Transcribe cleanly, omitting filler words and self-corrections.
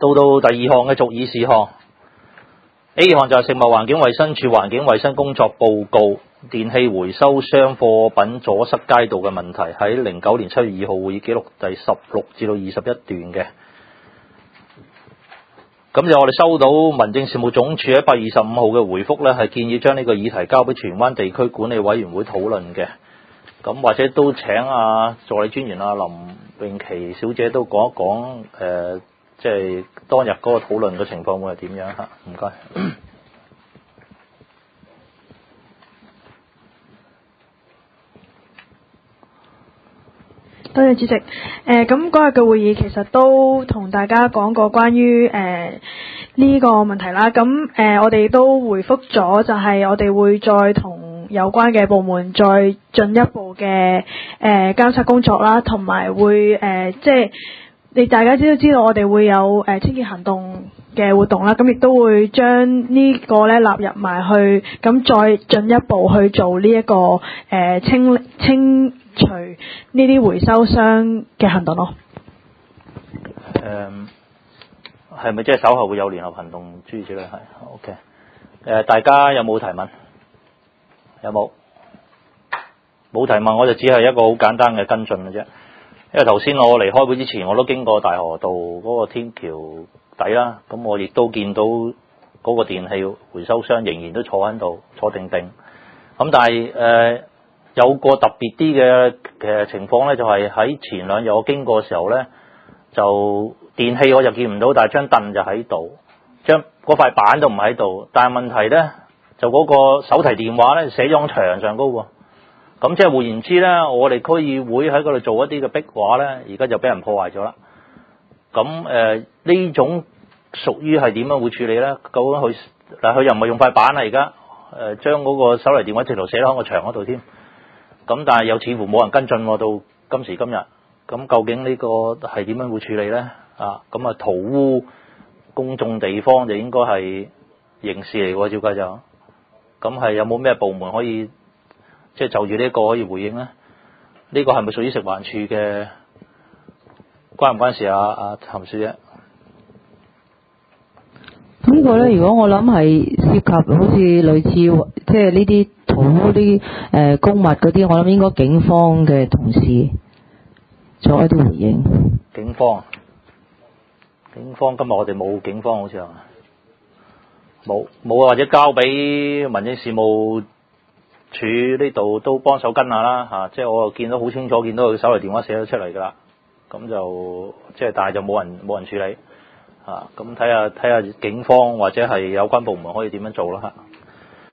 到第2項嘅續議事項 ，A 項就係食物環境衞生署環境衞生工作報告，電器回收箱貨品阻塞街道嘅問題，喺09年7月2號會議記錄第16至到21段嘅。咁就我哋收到民政事務總署喺8月25號嘅回覆呢，係建議將呢個議題交俾荃灣地區管理委員會討論嘅。咁或者都請助理專員林詠琪小姐都講一講即係當日嗰個討論嘅情況會係點樣嚇？唔該。 多謝主席。咁嗰日嘅會議其實都同大家講過關於呢個問題啦。咁我哋都回覆咗，就係我哋會再同有關嘅部門再進一步嘅監察工作啦，同埋會即係你大家都知道我哋會有清潔行動嘅活動啦。咁亦都會將呢個咧納入埋去，咁再進一步去做呢一個清除呢啲回收箱嘅行動咯。 係咪即係稍後會有聯合行動諸如此類？係 OK。大家有冇提問？有冇？冇提問，我就只係一個好簡單嘅跟進嘅啫。因為頭先我嚟開會之前，我都經過大河道嗰個天橋底啦，咁我亦都見到嗰個電器回收箱仍然都坐喺度，坐定定。咁但係有個特別啲嘅情況咧，就係喺前2日我經過嘅時候咧，就電器我就見唔到，但係張凳就喺度，將嗰塊板都唔喺度。但係問題咧，就嗰個手提電話咧寫咗喺牆上高喎。咁即係換言之咧，我哋區議會喺嗰度做一啲嘅壁畫咧，而家就俾人破壞咗啦。咁呢種屬於係點樣會處理咧？究竟佢又唔係用塊板啦，而家將嗰個手提電話直頭寫喺個牆嗰度添。咁但係又似乎冇人跟進喎，到今時今日。咁究竟呢個係點樣會處理咧？咁塗污公眾地方就應該係刑事嚟喎，照計就。咁係有冇咩部門可以即係就住呢個可以回應咧？呢個係咪屬於食環署嘅？關唔關事啊？譚小姐。 咁呢個咧，如果我諗係涉及好似類似即係呢啲塗污啲公物嗰啲，我諗應該警方嘅同事作一啲回應。 警方今日我哋冇警方好似係冇啊，或者交俾民政事務處呢度都幫手跟下啦即係我見到好清楚，見到佢手提電話寫咗出嚟㗎啦，咁就即係但係就冇人處理咁睇下警方或者係有關部門可以點樣做啦